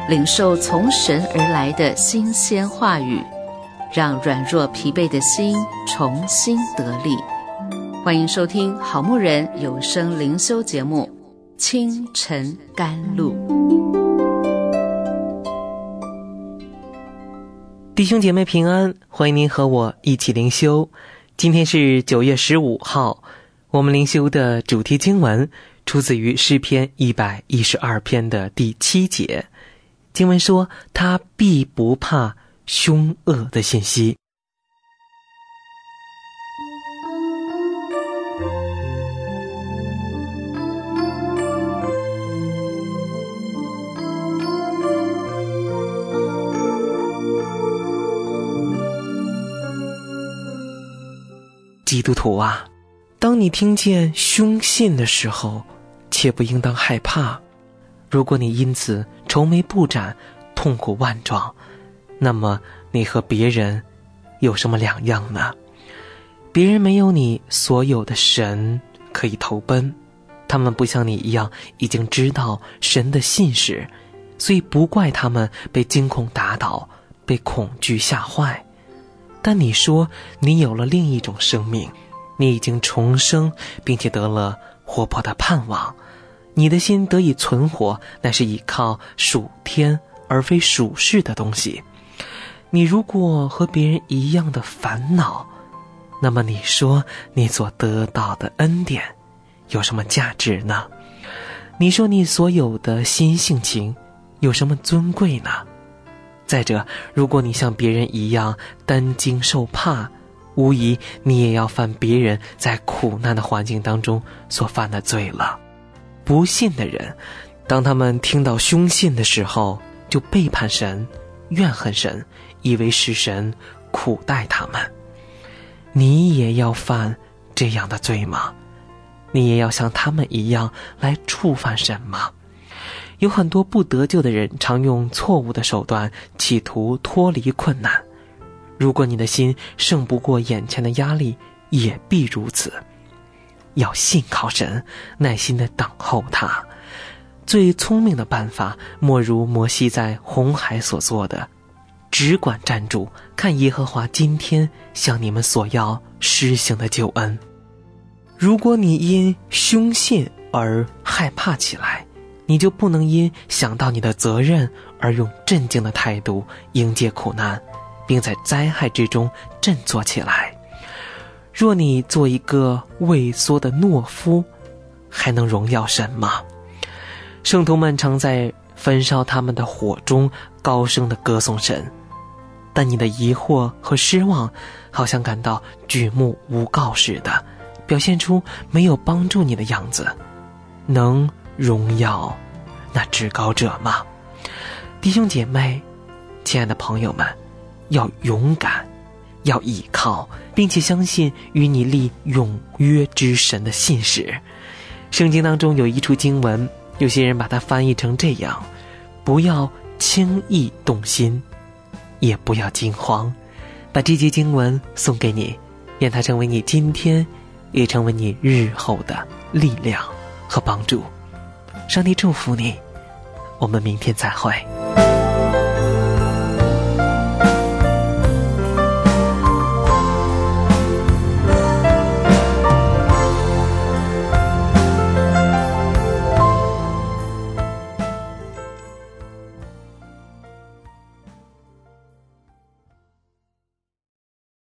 领受从神而来的新鲜话语，让软弱疲惫的心重新得力。欢迎收听好牧人有声灵修节目《清晨甘露》。 弟兄姐妹平安，欢迎您和我一起灵修。今天是9月15号，我们灵修的主题经文出自于诗篇112篇的第7节。经文说，他必不怕凶恶的信息。基督徒啊，当你听见凶信的时候，切不应当害怕。如果你因此愁眉不展，痛苦万状，那么你和别人有什么两样呢？别人没有你所有的神可以投奔，他们不像你一样已经知道神的信实，所以不怪他们被惊恐打倒，被恐惧吓坏。但你说你有了另一种生命，你已经重生，并且得了活泼的盼望，你的心得以存活，乃是依靠属天而非属世的东西。你如果和别人一样的烦恼，那么你说你所得到的恩典有什么价值呢？你说你所有的新性情有什么尊贵呢？再者，如果你像别人一样担惊受怕，无疑你也要犯别人在苦难的环境当中所犯的罪了。不信的人，当他们听到凶信的时候，就背叛神，怨恨神，以为是神苦待他们。你也要犯这样的罪吗？你也要像他们一样来触犯神吗？有很多不得救的人常用错误的手段企图脱离困难，如果你的心胜不过眼前的压力，也必如此。要信靠神，耐心地等候他。最聪明的办法，莫如摩西在红海所做的，只管站住，看耶和华今天向你们所要施行的救恩。如果你因凶信而害怕起来，你就不能因想到你的责任而用镇静的态度迎接苦难，并在灾害之中振作起来。若你做一个畏缩的懦夫，还能荣耀神吗？圣徒们常在焚烧他们的火中高声地歌颂神，但你的疑惑和失望好像感到举目无告似的，表现出没有帮助你的样子，能荣耀那至高者吗？弟兄姐妹，亲爱的朋友们，要勇敢，要倚靠，并且相信与你立永约之神的信实。圣经当中有一处经文，有些人把它翻译成这样：不要轻易动心，也不要惊慌。把这节经文送给你，愿它成为你今天也成为你日后的力量和帮助。上帝祝福你，我们明天再会。